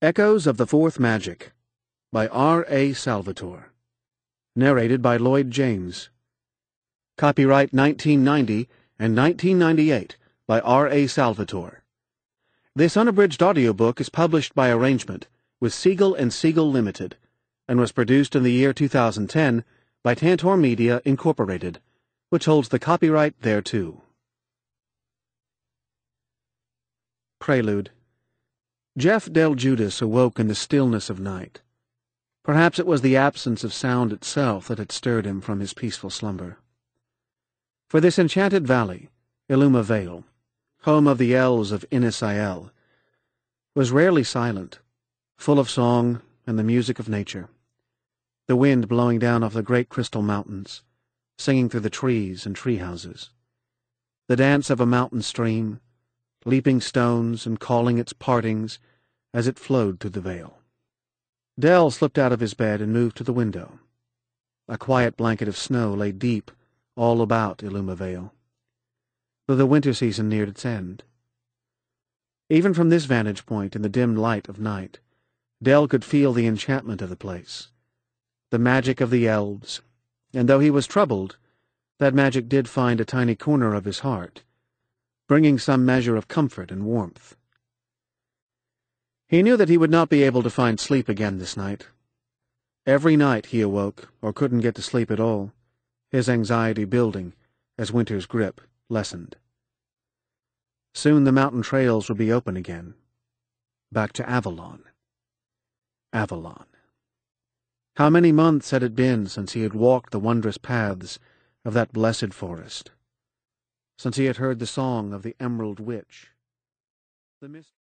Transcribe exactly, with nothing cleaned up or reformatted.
Echoes of the Fourth Magic by R. A. Salvatore. Narrated by Lloyd James. Copyright nineteen ninety and nineteen ninety-eight by R. A. Salvatore. This unabridged audiobook is published by arrangement with Siegel and Siegel Limited and was produced in the year two thousand ten by Tantor Media, Incorporated, which holds the copyright thereto. Prelude. Jeff Del Judas awoke in the stillness of night. Perhaps it was the absence of sound itself that had stirred him from his peaceful slumber. For this enchanted valley, Illuma Vale, home of the elves of Innis Aiel, was rarely silent, full of song and the music of nature, the wind blowing down off the great crystal mountains, singing through the trees and tree houses, the dance of a mountain stream, leaping stones and calling its partings as it flowed through the vale. Del slipped out of his bed and moved to the window. A quiet blanket of snow lay deep all about Illuma Vale, though the winter season neared its end. Even from this vantage point in the dim light of night, Del could feel the enchantment of the place, the magic of the elves, and though he was troubled, that magic did find a tiny corner of his heart, bringing some measure of comfort and warmth. He knew that he would not be able to find sleep again this night. Every night he awoke, or couldn't get to sleep at all, his anxiety building as winter's grip lessened. Soon the mountain trails would be open again. Back to Avalon. Avalon. How many months had it been since he had walked the wondrous paths of that blessed forest, since he had heard the song of the Emerald Witch, the mist